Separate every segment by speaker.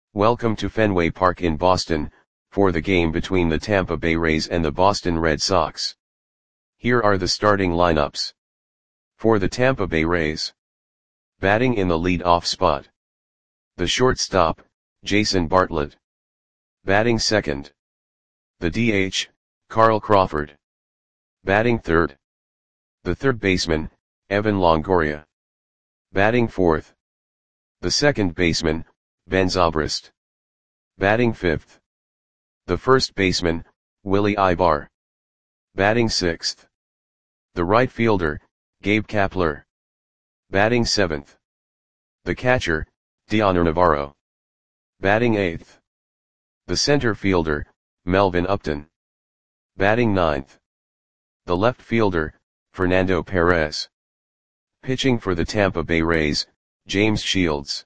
Speaker 1: Welcome to Fenway Park in Boston, for the game between the Tampa Bay Rays and the Boston Red Sox. Here are the starting lineups. For the Tampa Bay Rays. Batting in the lead-off spot. The shortstop, Jason Bartlett. Batting second. The DH, Carl Crawford. Batting third. The third baseman, Evan Longoria. Batting fourth. The second baseman, Ben Zobrist. Batting fifth. The first baseman, Willie Aybar. Batting sixth. The right fielder, Gabe Kapler. Batting seventh. The catcher, Dioner Navarro. Batting eighth. The center fielder, Melvin Upton. Batting ninth. The left fielder, Fernando Perez. Pitching for the Tampa Bay Rays, James Shields.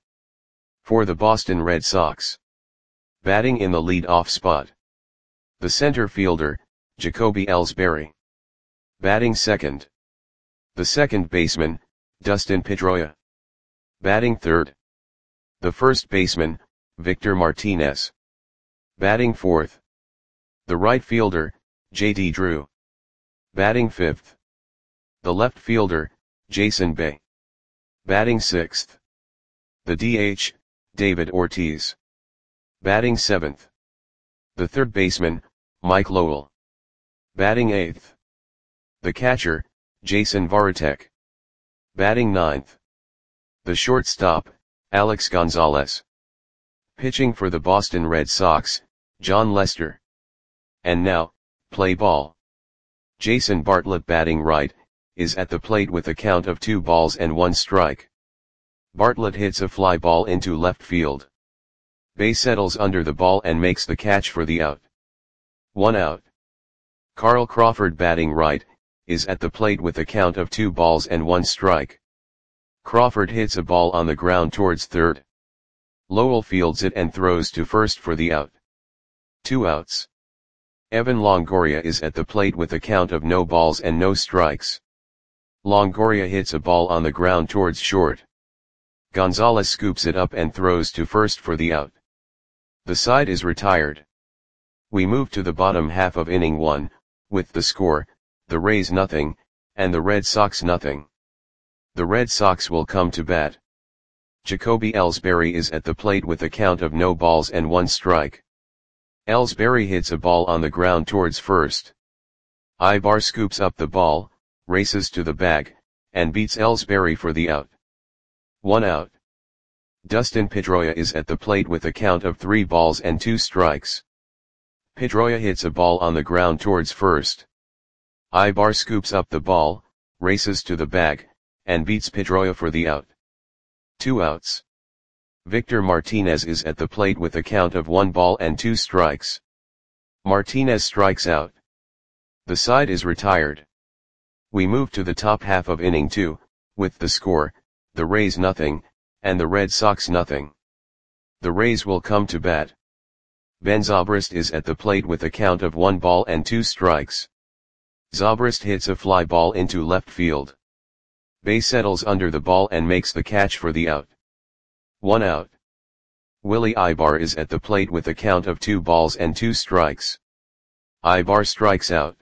Speaker 1: For the Boston Red Sox. Batting in the lead-off spot. The center fielder, Jacoby Ellsbury. Batting second. The second baseman, Dustin Pedroia. Batting third. The first baseman, Victor Martinez. Batting fourth. The right fielder, J.D. Drew. Batting fifth. The left fielder, Jason Bay. Batting sixth. The DH, David Ortiz. Batting seventh. The third baseman, Mike Lowell. Batting eighth. The catcher, Jason Varitek. Batting ninth. The shortstop, Alex Gonzalez. Pitching for the Boston Red Sox, John Lester. And now, play ball. Jason Bartlett batting right, is at the plate with a count of 2-1 strike. Bartlett hits a fly ball into left field. Bay settles under the ball and makes the catch for the out. 1 out. Carl Crawford batting right, is at the plate with a count of 2-1 strike. Crawford hits a ball on the ground towards third. Lowell fields it and throws to first for the out. 2 outs. Evan Longoria is at the plate with a count of no balls and no strikes. Longoria hits a ball on the ground towards short. Gonzalez scoops it up and throws to first for the out. The side is retired. We move to the bottom half of inning 1, with the score, the Rays 0, and the Red Sox 0. The Red Sox will come to bat. Jacoby Ellsbury is at the plate with a count of no balls and 1 strike. Ellsbury hits a ball on the ground towards first. Aybar scoops up the ball, races to the bag, and beats Ellsbury for the out. 1 out. Dustin Pedroia is at the plate with a count of 3-2 strikes. Pedroia hits a ball on the ground towards first. Aybar scoops up the ball, races to the bag, and beats Pedroia for the out. 2 outs. Victor Martinez is at the plate with a count of 1-2 strikes. Martinez strikes out. The side is retired. We move to the top half of inning 2, with the score, the Rays 0, and the Red Sox 0. The Rays will come to bat. Ben Zobrist is at the plate with a count of 1-2 strikes. Zobrist hits a fly ball into left field. Bay settles under the ball and makes the catch for the out. 1 out. Willie Aybar is at the plate with a count of 2-2 strikes. Aybar strikes out.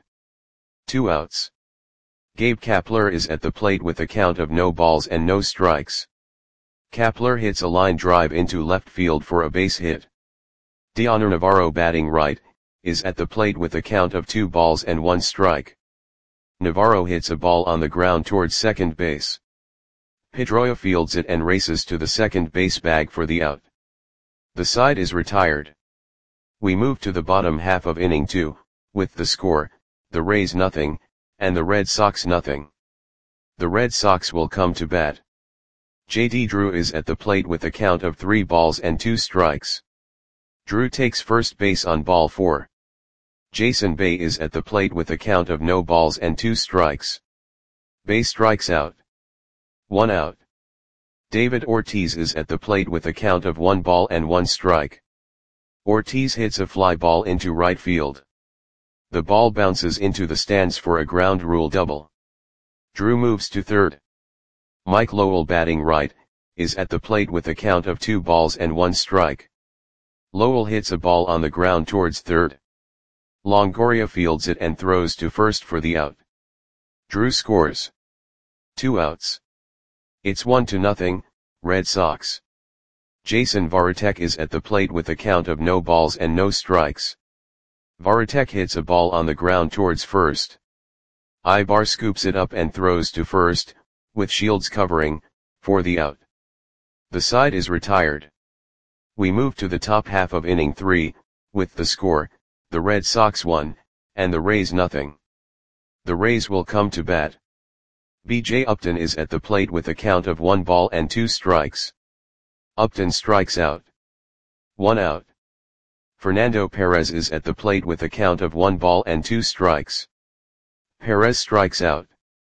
Speaker 1: 2 outs. Gabe Kapler is at the plate with a count of no balls and no strikes. Kapler hits a line drive into left field for a base hit. Dioner Navarro batting right, is at the plate with a count of 2-1 strike. Navarro hits a ball on the ground towards second base. Pedroia fields it and races to the second base bag for the out. The side is retired. We move to the bottom half of inning 2, with the score, the Rays 0, and the Red Sox 0. The Red Sox will come to bat. J.D. Drew is at the plate with a count of 3-2 strikes. Drew takes first base on ball 4. Jason Bay is at the plate with a count of no balls and 2 strikes. Bay strikes out. 1 out. David Ortiz is at the plate with a count of 1-1 strike. Ortiz hits a fly ball into right field. The ball bounces into the stands for a ground rule double. Drew moves to third. Mike Lowell batting right, is at the plate with a count of 2-1 strike. Lowell hits a ball on the ground towards third. Longoria fields it and throws to first for the out. Drew scores. 2 outs. It's 1-0, Red Sox. Jason Varitek is at the plate with a count of no balls and no strikes. Varitek hits a ball on the ground towards first. Ibar scoops it up and throws to first, with Shields covering, for the out. The side is retired. We move to the top half of inning 3, with the score, the Red Sox 1, and the Rays nothing. The Rays will come to bat. B.J. Upton is at the plate with a count of 1 ball and 2 strikes. Upton strikes out. 1 out. Fernando Perez is at the plate with a count of 1 ball and 2 strikes. Perez strikes out.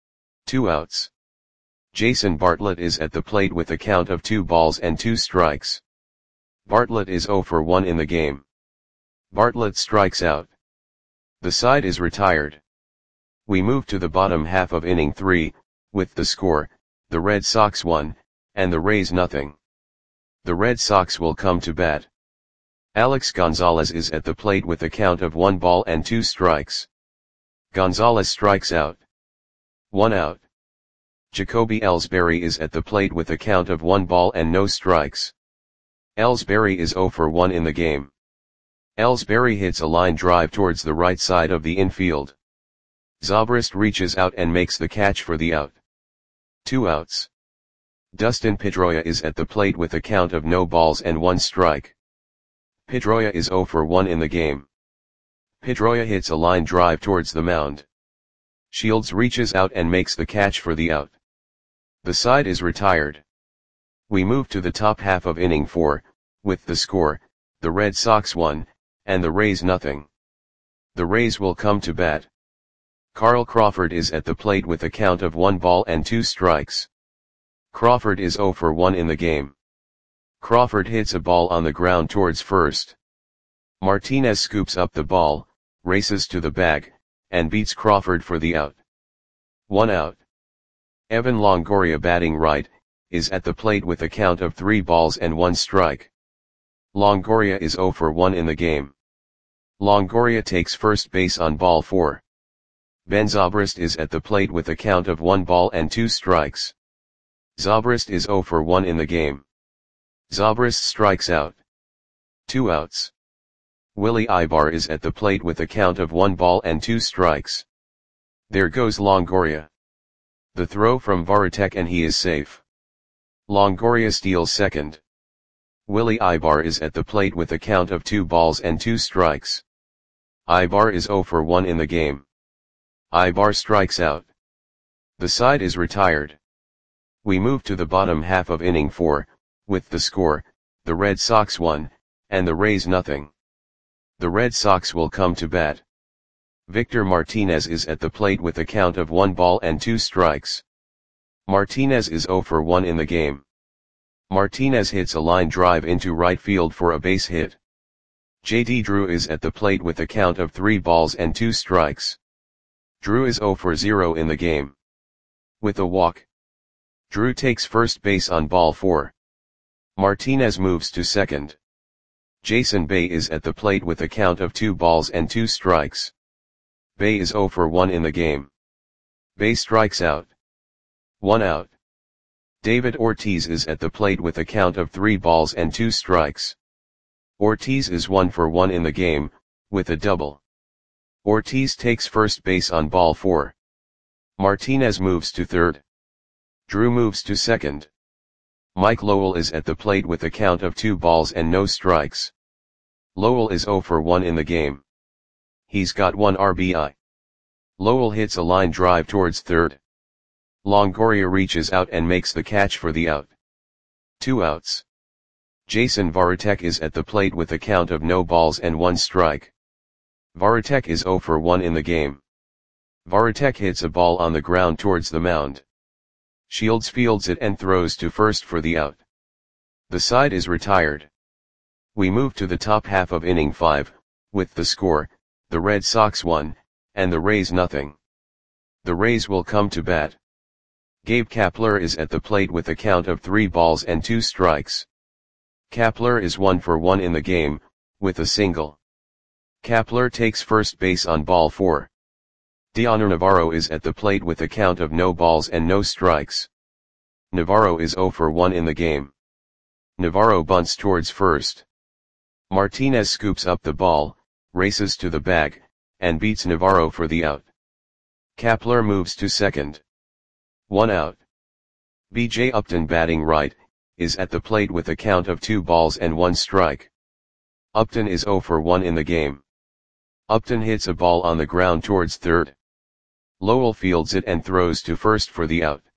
Speaker 1: 2 outs. Jason Bartlett is at the plate with a count of 2 balls and 2 strikes. Bartlett is 0 for 1 in the game. Bartlett strikes out. The side is retired. We move to the bottom half of inning 3, with the score, the Red Sox 1, and the Rays nothing. The Red Sox will come to bat. Alex Gonzalez is at the plate with a count of 1 ball and 2 strikes. Gonzalez strikes out. 1 out. Jacoby Ellsbury is at the plate with a count of 1 ball and no strikes. Ellsbury is 0 for 1 in the game. Ellsbury hits a line drive towards the right side of the infield. Zobrist reaches out and makes the catch for the out. 2 outs. Dustin Pedroia is at the plate with a count of no balls and 1 strike. Pedroia is 0 for 1 in the game. Pedroia hits a line drive towards the mound. Shields reaches out and makes the catch for the out. The side is retired. We move to the top half of inning 4, with the score, the Red Sox 1, and the Rays nothing. The Rays will come to bat. Carl Crawford is at the plate with a count of 1 ball and 2 strikes. Crawford is 0 for 1 in the game. Crawford hits a ball on the ground towards first. Martinez scoops up the ball, races to the bag, and beats Crawford for the out. 1 out. Evan Longoria, batting right, is at the plate with a count of 3 balls and 1 strike. Longoria is 0 for 1 in the game. Longoria takes first base on ball 4. Ben Zobrist is at the plate with a count of 1 ball and 2 strikes. Zobrist is 0 for 1 in the game. Zobrist strikes out. 2 outs. Willie Ibar is at the plate with a count of 1 ball and 2 strikes. There goes Longoria. The throw from Varitek and he is safe. Longoria steals second. Willie Ibar is at the plate with a count of 2 balls and 2 strikes. Ibar is 0 for 1 in the game. Ibar strikes out. The side is retired. We move to the bottom half of inning 4, with the score, the Red Sox 1, and the Rays nothing. The Red Sox will come to bat. Victor Martinez is at the plate with a count of 1 ball and 2 strikes. Martinez is 0 for 1 in the game. Martinez hits a line drive into right field for a base hit. J.D. Drew is at the plate with a count of 3 balls and 2 strikes. Drew is 0 for 0 in the game. With a walk. Drew takes first base on ball 4. Martinez moves to second. Jason Bay is at the plate with a count of 2 balls and 2 strikes. Bay is 0 for 1 in the game. Bay strikes out. 1 out. David Ortiz is at the plate with a count of 3 balls and 2 strikes. Ortiz is 1 for 1 in the game, with a double. Ortiz takes first base on ball 4. Martinez moves to third. Drew moves to second. Mike Lowell is at the plate with a count of 2 balls and no strikes. Lowell is 0 for 1 in the game. He's got 1 RBI. Lowell hits a line drive towards third. Longoria reaches out and makes the catch for the out. 2 outs. Jason Varitek is at the plate with a count of no balls and 1 strike. Varitek is 0 for 1 in the game. Varitek hits a ball on the ground towards the mound. Shields fields it and throws to first for the out. The side is retired. We move to the top half of inning 5, with the score, the Red Sox 1, and the Rays nothing. The Rays will come to bat. Gabe Kapler is at the plate with a count of 3 balls and 2 strikes. Kapler is 1 for 1 in the game, with a single. Kapler takes first base on ball 4. Dioner Navarro is at the plate with a count of no balls and no strikes. Navarro is 0 for 1 in the game. Navarro bunts towards first. Martinez scoops up the ball, races to the bag, and beats Navarro for the out. Kapler moves to second. 1 out. B.J. Upton, batting right, is at the plate with a count of 2 balls and 1 strike. Upton is 0 for 1 in the game. Upton hits a ball on the ground towards third. Lowell fields it and throws to first for the out.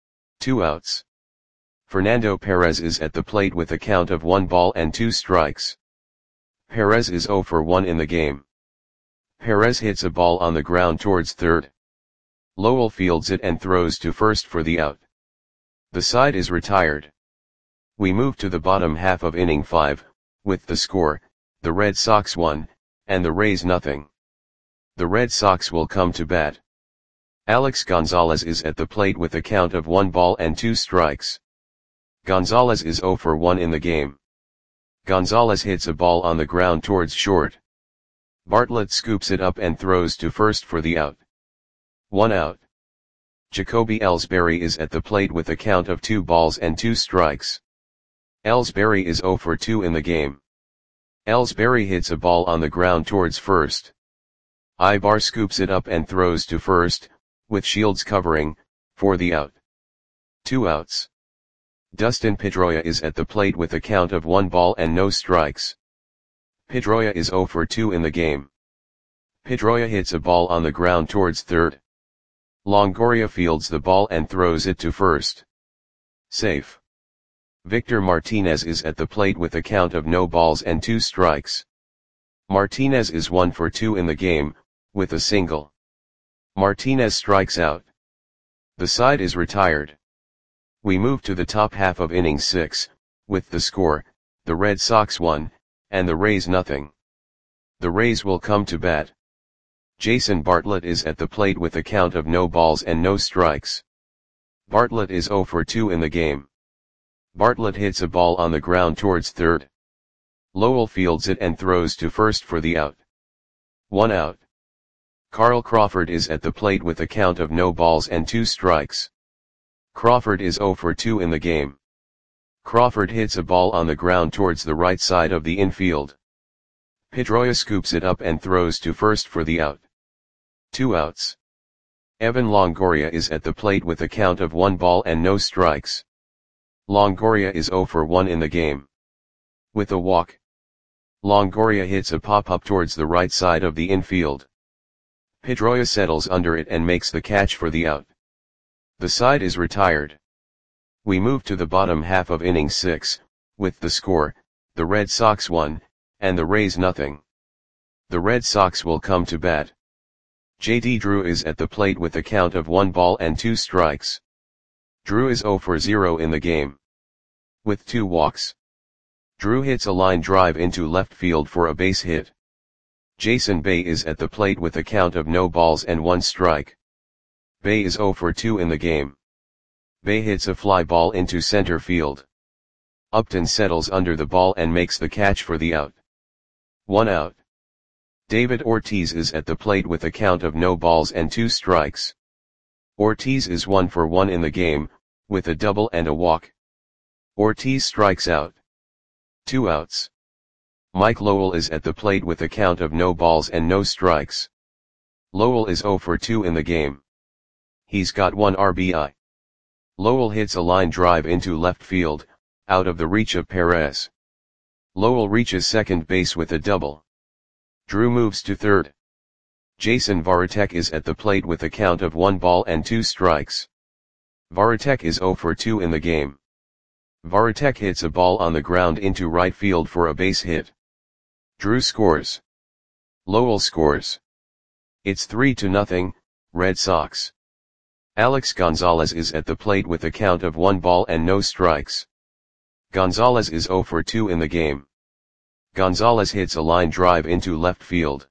Speaker 1: 2 outs. Fernando Perez is at the plate with a count of 1 ball and 2 strikes. Perez is 0 for 1 in the game. Perez hits a ball on the ground towards third. Lowell fields it and throws to first for the out. The side is retired. We move to the bottom half of inning 5, with the score, the Red Sox 1, and the Rays nothing. The Red Sox will come to bat. Alex Gonzalez is at the plate with a count of 1 ball and 2 strikes. Gonzalez is 0 for 1 in the game. Gonzalez hits a ball on the ground towards short. Bartlett scoops it up and throws to first for the out. 1 out. Jacoby Ellsbury is at the plate with a count of 2 balls and 2 strikes. Ellsbury is 0 for 2 in the game. Ellsbury hits a ball on the ground towards first. Ibar scoops it up and throws to first, with Shields covering, for the out. 2 outs. Dustin Pedroia is at the plate with a count of 1 ball and no strikes. Pedroia is 0 for 2 in the game. Pedroia hits a ball on the ground towards third. Longoria fields the ball and throws it to first. Safe. Victor Martinez is at the plate with a count of no balls and 2 strikes. Martinez is 1 for 2 in the game, with a single. Martinez strikes out. The side is retired. We move to the top half of inning 6, with the score, the Red Sox 1, and the Rays nothing. The Rays will come to bat. Jason Bartlett is at the plate with a count of no balls and no strikes. Bartlett is 0 for 2 in the game. Bartlett hits a ball on the ground towards third. Lowell fields it and throws to first for the out. 1 out. Carl Crawford is at the plate with a count of no balls and 2 strikes. Crawford is 0 for 2 in the game. Crawford hits a ball on the ground towards the right side of the infield. Pedroia scoops it up and throws to first for the out. 2 outs. Evan Longoria is at the plate with a count of 1 ball and no strikes. Longoria is 0 for 1 in the game. With a walk. Longoria hits a pop-up towards the right side of the infield. Pedroia settles under it and makes the catch for the out. The side is retired. We move to the bottom half of inning 6, with the score, the Red Sox 1, and the Rays nothing. The Red Sox will come to bat. J.D. Drew is at the plate with a count of 1 ball and 2 strikes. Drew is 0 for 0 in the game. With 2 walks. Drew hits a line drive into left field for a base hit. Jason Bay is at the plate with a count of no balls and 1 strike. Bay is 0 for 2 in the game. Bay hits a fly ball into center field. Upton settles under the ball and makes the catch for the out. 1 out. David Ortiz is at the plate with a count of no balls and 2 strikes. Ortiz is 1 for 1 in the game, with a double and a walk. Ortiz strikes out. 2 outs. Mike Lowell is at the plate with a count of no balls and no strikes. Lowell is 0 for 2 in the game. He's got 1 RBI. Lowell hits a line drive into left field, out of the reach of Perez. Lowell reaches second base with a double. Drew moves to third. Jason Varitek is at the plate with a count of 1 ball and 2 strikes. Varitek is 0 for 2 in the game. Varitek hits a ball on the ground into right field for a base hit. Drew scores. Lowell scores. It's 3-0, Red Sox. Alex Gonzalez is at the plate with a count of 1 ball and no strikes. Gonzalez is 0 for 2 in the game. Gonzalez hits a line drive into left field.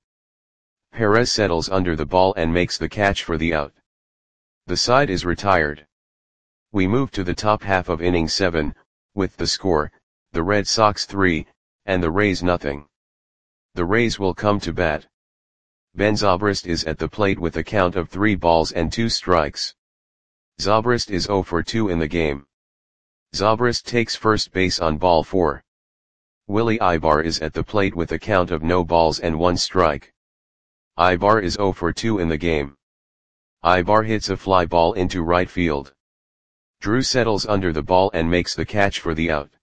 Speaker 1: Perez settles under the ball and makes the catch for the out. The side is retired. We move to the top half of inning 7, with the score, the Red Sox 3, and the Rays nothing. The Rays will come to bat. Ben Zobrist is at the plate with a count of 3 balls and 2 strikes. Zobrist is 0 for 2 in the game. Zobrist takes first base on ball 4. Willie Ibar is at the plate with a count of no balls and 1 strike. Ibar is 0 for 2 in the game. Ibar hits a fly ball into right field. Drew settles under the ball and makes the catch for the out.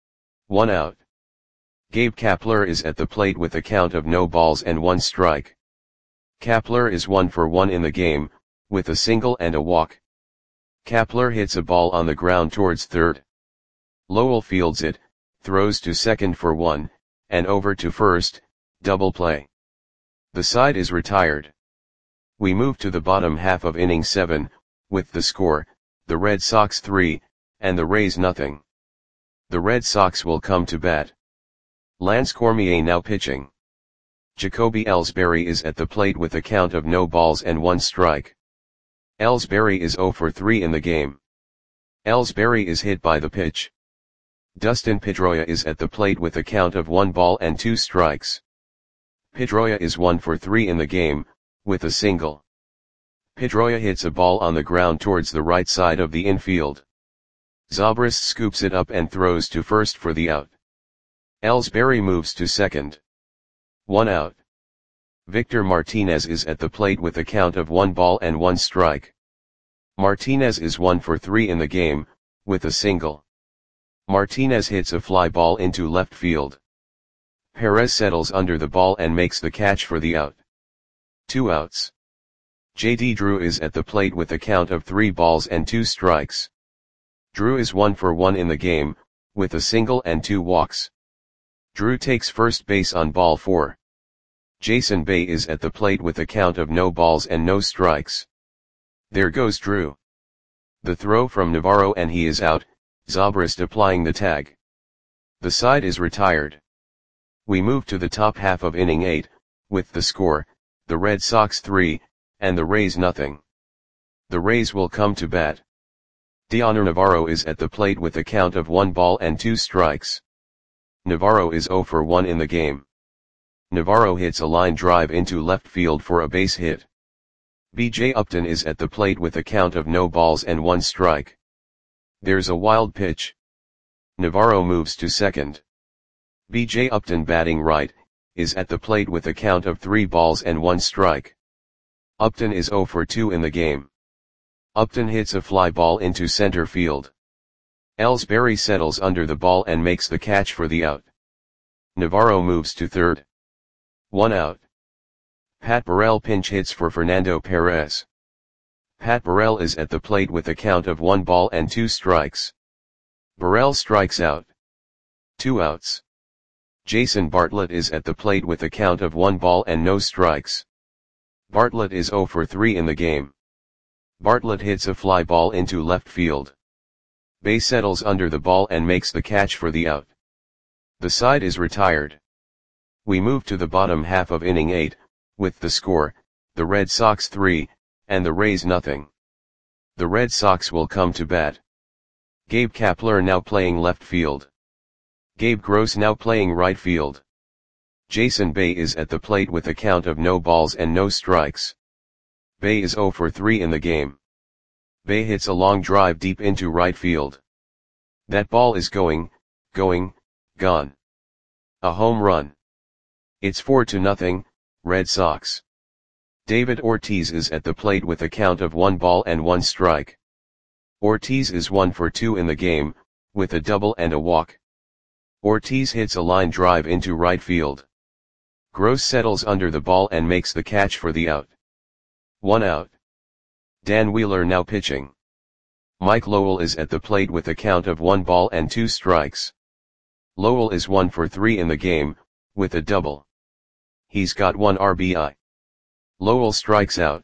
Speaker 1: 1 out. Gabe Kapler is at the plate with a count of no balls and 1 strike. Kapler is 1 for 1 in the game, with a single and a walk. Kapler hits a ball on the ground towards third. Lowell fields it, throws to second for 1, and over to first, double play. The side is retired. We move to the bottom half of inning 7, with the score, the Red Sox 3, and the Rays nothing. The Red Sox will come to bat. Lance Cormier now pitching. Jacoby Ellsbury is at the plate with a count of no balls and 1 strike. Ellsbury is 0 for 3 in the game. Ellsbury is hit by the pitch. Dustin Pedroia is at the plate with a count of 1 ball and 2 strikes. Pedroia is 1 for 3 in the game, with a single. Pedroia hits a ball on the ground towards the right side of the infield. Zobrist scoops it up and throws to first for the out. Ellsbury moves to second. 1 out. Victor Martinez is at the plate with a count of 1 ball and 1 strike. Martinez is 1 for 3 in the game, with a single. Martinez hits a fly ball into left field. Perez settles under the ball and makes the catch for the out. 2 outs. J.D. Drew is at the plate with a count of 3 balls and 2 strikes. Drew is 1 for 1 in the game, with a single and 2 walks. Drew takes first base on ball 4. Jason Bay is at the plate with a count of no balls and no strikes. There goes Drew. The throw from Navarro and he is out, Zobrist applying the tag. The side is retired. We move to the top half of inning 8, with the score, the Red Sox 3, and the Rays nothing. The Rays will come to bat. Dioner Navarro is at the plate with a count of 1 ball and 2 strikes. Navarro is 0 for 1 in the game. Navarro hits a line drive into left field for a base hit. B.J. Upton is at the plate with a count of no balls and 1 strike. There's a wild pitch. Navarro moves to second. B.J. Upton batting right, is at the plate with a count of 3 balls and 1 strike. Upton is 0 for 2 in the game. Upton hits a fly ball into center field. Ellsbury settles under the ball and makes the catch for the out. Navarro moves to third. 1 out. Pat Burrell pinch hits for Fernando Perez. Pat Burrell is at the plate with a count of 1 ball and 2 strikes. Burrell strikes out. 2 outs. Jason Bartlett is at the plate with a count of 1 ball and no strikes. Bartlett is 0 for 3 in the game. Bartlett hits a fly ball into left field. Bay settles under the ball and makes the catch for the out. The side is retired. We move to the bottom half of inning 8, with the score, the Red Sox 3, and the Rays nothing. The Red Sox will come to bat. Gabe Kapler now playing left field. Gabe Gross now playing right field. Jason Bay is at the plate with a count of no balls and no strikes. Bay is 0 for 3 in the game. Bay hits a long drive deep into right field. That ball is going, gone. A home run. It's 4-0, Red Sox. David Ortiz is at the plate with a count of 1 ball and 1 strike. Ortiz is 1 for 2 in the game, with a double and a walk. Ortiz hits a line drive into right field. Gross settles under the ball and makes the catch for the out. 1 out. Dan Wheeler now pitching. Mike Lowell is at the plate with a count of 1 ball and 2 strikes. Lowell is 1 for 3 in the game, with a double. He's got 1 RBI. Lowell strikes out.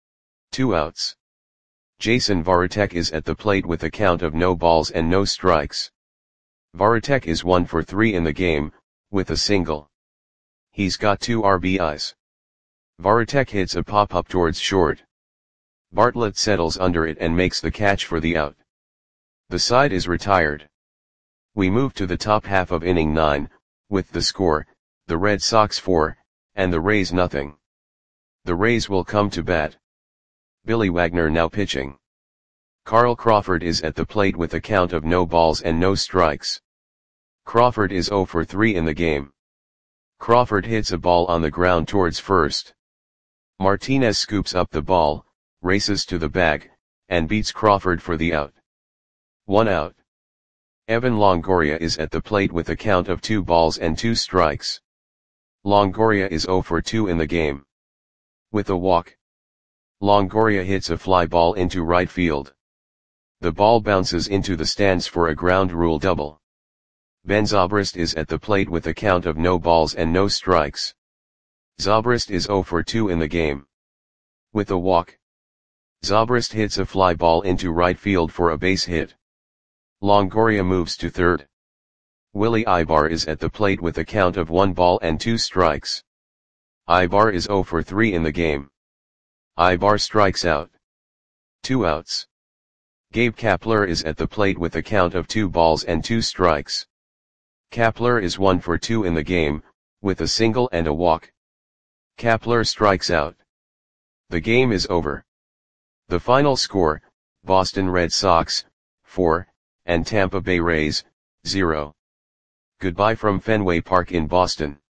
Speaker 1: 2 outs. Jason Varitek is at the plate with a count of no balls and no strikes. Varitek is 1 for 3 in the game, with a single. He's got 2 RBIs. Varitek hits a pop-up towards short. Bartlett settles under it and makes the catch for the out. The side is retired. We move to the top half of inning 9, with the score, the Red Sox 4, and the Rays nothing. The Rays will come to bat. Billy Wagner now pitching. Carl Crawford is at the plate with a count of no balls and no strikes. Crawford is 0 for 3 in the game. Crawford hits a ball on the ground towards first. Martinez scoops up the ball, races to the bag, and beats Crawford for the out. 1 out. Evan Longoria is at the plate with a count of 2 balls and 2 strikes. Longoria is 0 for 2 in the game. With a walk, Longoria hits a fly ball into right field. The ball bounces into the stands for a ground rule double. Ben Zobrist is at the plate with a count of no balls and no strikes. Zobrist is 0 for 2 in the game. With a walk, Zobrist hits a fly ball into right field for a base hit. Longoria moves to third. Willie Ibar is at the plate with a count of 1 ball and 2 strikes. Ibar is 0 for 3 in the game. Ibar strikes out. 2 outs. Gabe Kapler is at the plate with a count of 2 balls and 2 strikes. Kapler is 1 for 2 in the game, with a single and a walk. Kapler strikes out. The game is over. The final score, Boston Red Sox, 4, and Tampa Bay Rays, 0. Goodbye from Fenway Park in Boston.